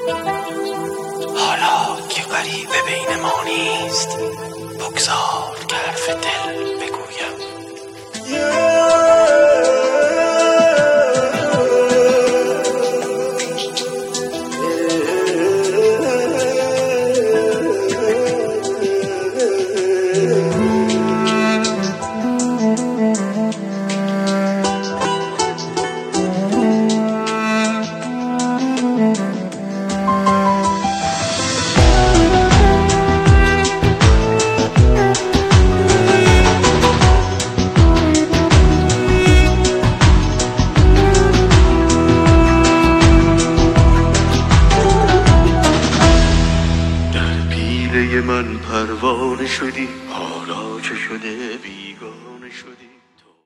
حالا که غریبه بین ما نیست، بگذار که حرف دل بگویم. من پروانه شدی،